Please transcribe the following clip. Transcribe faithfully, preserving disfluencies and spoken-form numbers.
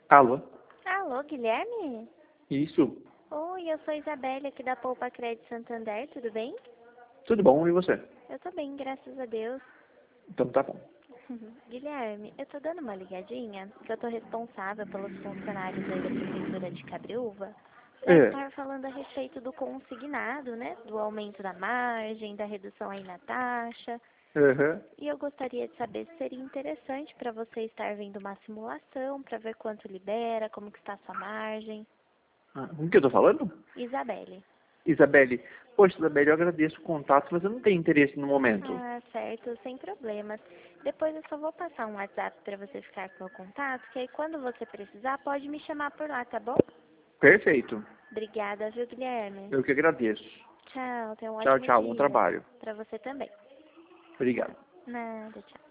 Alô? Alô, Guilherme? Isso. Oi, eu sou Isabelle aqui da Poupa Crédito Santander, tudo bem? Tudo bom, e você? Eu tô bem, graças a Deus. Então tá bom. Guilherme, eu tô dando uma ligadinha, que eu tô responsável pelos funcionários aí da Prefeitura de Cabreúva, pra É. estar falando a respeito do consignado, né? Do aumento da margem, da redução aí na taxa. Uhum. E eu gostaria de saber se seria interessante para você estar vendo uma simulação, para ver quanto libera, como que está a sua margem. Ah, com que eu tô falando? Isabelle. Isabelle. Poxa, Isabelle, eu agradeço o contato, mas eu não tenho interesse no momento. Ah, certo, sem problemas. Depois eu só vou passar um WhatsApp para você ficar com o meu contato, que aí quando você precisar, pode me chamar por lá, tá bom? Perfeito. Obrigada, viu, Guilherme? Eu que agradeço. Tchau, tenha um Tchau, ótimo tchau. Bom dia. trabalho. Para você também. Obrigado. Nada, tchau.